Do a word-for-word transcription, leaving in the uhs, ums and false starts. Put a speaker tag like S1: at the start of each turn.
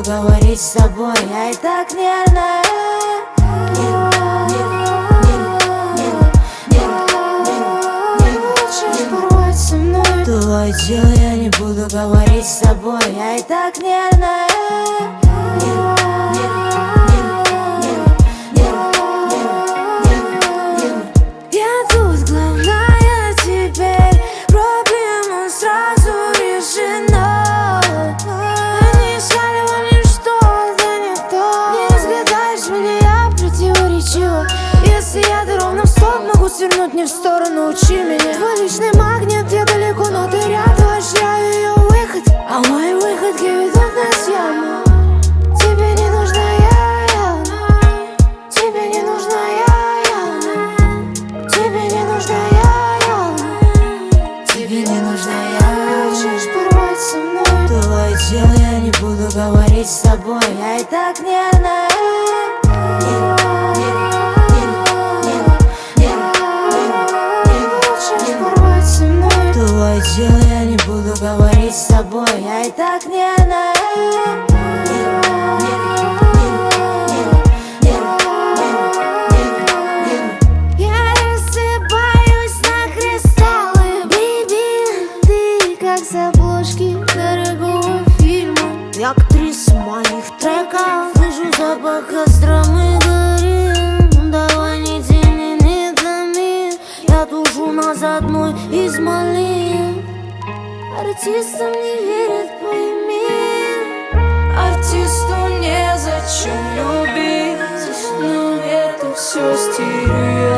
S1: говорить с тобой, я и так нервная. Твой дел, я не буду говорить с тобой, я и так нервная. Я тут главная теперь, проблема сразу решена. Они искали что-то не то. Не разгадаешь меня, я противоречива. Если я до ровно в стоп, могу свернуть не в сторону, учи меня. Твой личный магнит, я далеко, но ты рядом. Я ее выход, а мои выходки ведут нас в яму. Тебе не нужна я, я. Тебе не нужна я, я. Тебе не нужна я, я. Тебе не нужна я. Хочешь порвать со мной? Твой дел, я не буду говорить с тобой, я и так нервная. Твой дел, я не буду говорить с тобой, я и так нервная. Я рассыпаюсь на кристаллы, бейби. Ты как с обложки дорогого фильма, я актриса моих треков. Слышу запах костромы горит. Давай не тяни, не томи. Я тушу назад мой измали. Артистам не верят, пойми.
S2: Артисту незачем любить, но это все стереотип.